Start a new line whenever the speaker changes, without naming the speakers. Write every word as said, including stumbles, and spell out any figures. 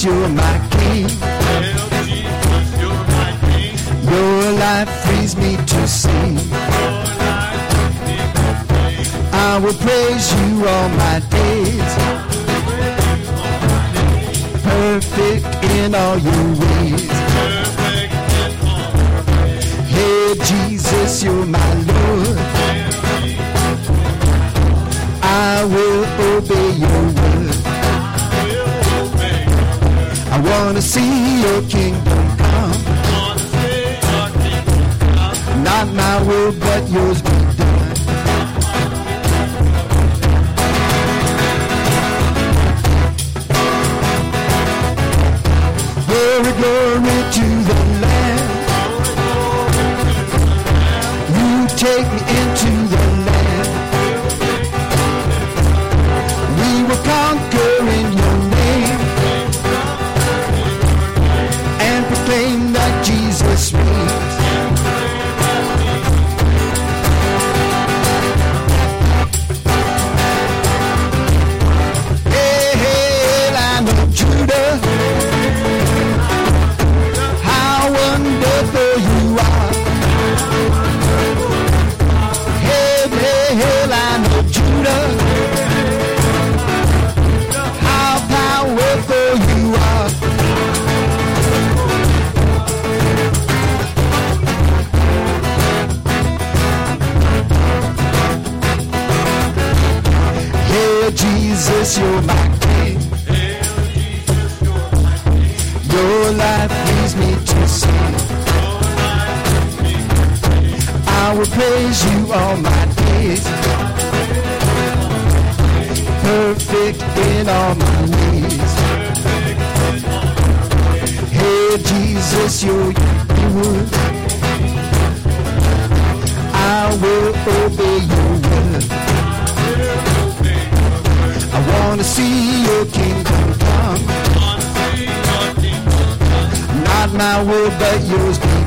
you're my king.
Hail Jesus, you're my king.
Your life frees me to sing.
Your life frees me to sing.
I will praise you all my days. Perfect in all your ways.
Perfect in all your ways.
Hey Jesus, you're my Lord. I will obey your word. I want to see your kingdom come. Not my will, but yours be done. Glory, glory to the Lamb. You take me into the land. We will conquer in your name and proclaim that Jesus reigns. Hey, hey, Lion of Judah, how wonderful you are. Hey, hey, hey, Lion of Judah, how powerful you are. Hey, Jesus, you're my king.
Hail Jesus, you're my king.
Your life leads me to sing.
Your life frees me to sing.
I will praise you all my days. Perfect in all my ways. Hey, Jesus, you're your word. I will obey your word. I want to see your kingdom come. Not my will, but yours be